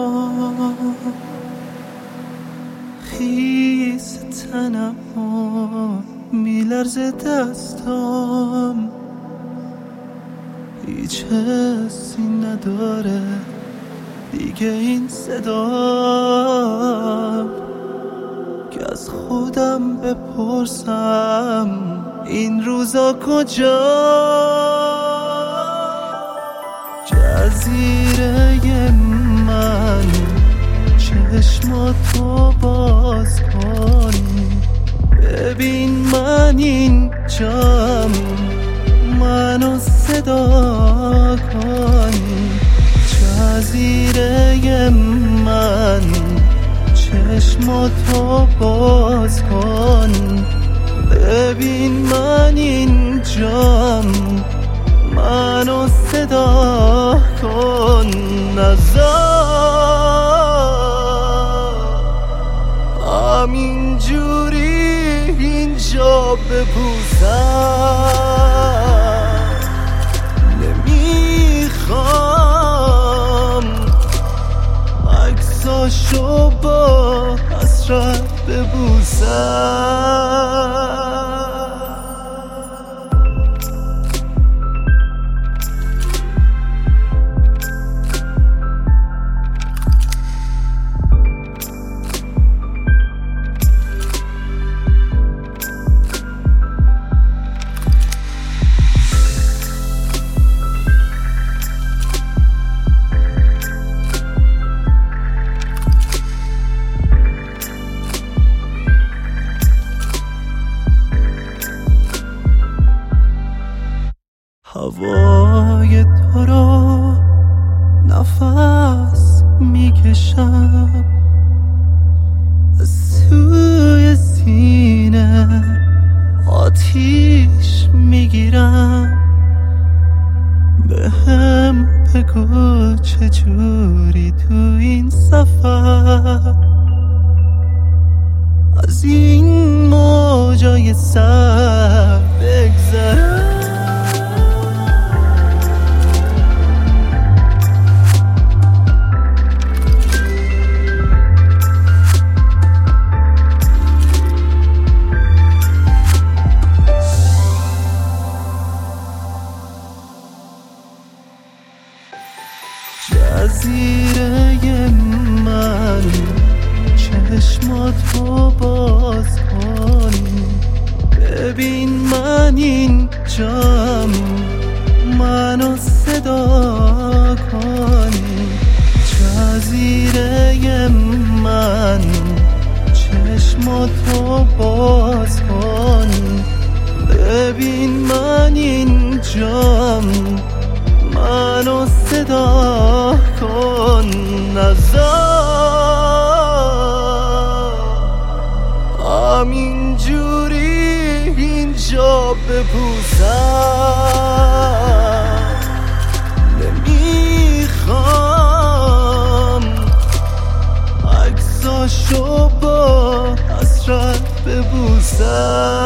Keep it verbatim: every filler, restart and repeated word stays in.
خیس تنم میلرزه دستام، هیچ حسی نداره دیگه این صدا، که از خودم بپرسم این روزا کجا. جزیره من چشماتو باز کنی، ببین من اینجام، منو صدا کنی. جزیره من چشماتو باز کن، ببین من اینجام، منو صدا کن. نذار همینجوری اینجا بپوسم، نمیخوام عکساشو با حسرت ببوسم. هوای تو رو نفس میکشم، از توی سینه آتیش میگیرم. به هم بگو چجوری تو این سفر از این موجای سر بگذرم. جزیره من چشماتو باز کن، ببین من اینجام، منو صدا کن. جزیره من چشماتو باز کن، ببین من اینجام، منو صدا کن. نذار همینجوری اینجا بپوسم، نمیخوام عکساشو با حسرت ببوسم.